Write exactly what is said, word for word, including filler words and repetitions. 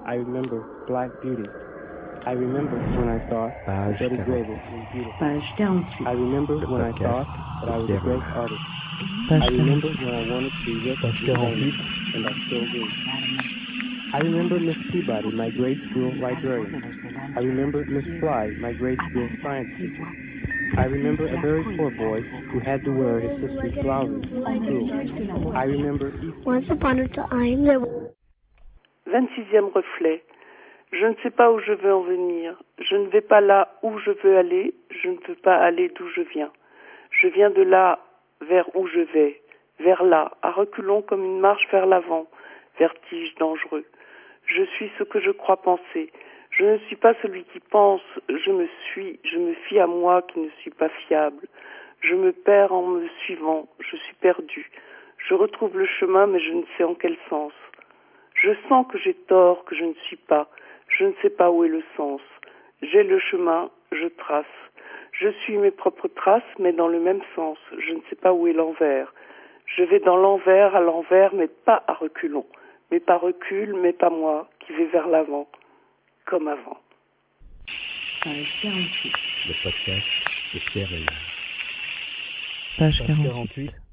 I remember Black Beauty. I remember when I thought Page Betty Grable quarante-huit. was beautiful. Page quarante-huit. I remember Le when I podcast thought that I was a de great Pierre. artist. Page I remember quarante-huit. when I wanted to be rich Page and famous, quarante-huit. and I still do. I remember Miss Peabody, my grade school librarian. I remember Miss Fly, my grade school science teacher. I remember a very poor boy who had to wear his sister's blouses to school. I remember Easter. Once upon a time, there was... vingt-sixième reflet. Je ne sais pas où je veux en venir. Je ne vais pas là où je veux aller. Je ne veux pas aller d'où je viens. Je viens de là vers où je vais. Vers là, à reculons comme une marche vers l'avant. Vertige dangereux. Je suis ce que je crois penser. Je ne suis pas celui qui pense. Je me suis, je me fie à moi qui ne suis pas fiable. Je me perds en me suivant. Je suis perdu. Je retrouve le chemin, mais je ne sais en quel sens. Je sens que j'ai tort, que je ne suis pas. Je ne sais pas où est le sens. J'ai le chemin, je trace. Je suis mes propres traces, mais dans le même sens. Je ne sais pas où est l'envers. Je vais dans l'envers, à l'envers, mais pas à reculons. Mais pas recul, mais pas moi, qui vais vers l'avant, comme avant. Page quarante-huit. Le podcast de Pierre et Yann. Page Page quarante-huit. quarante-huit.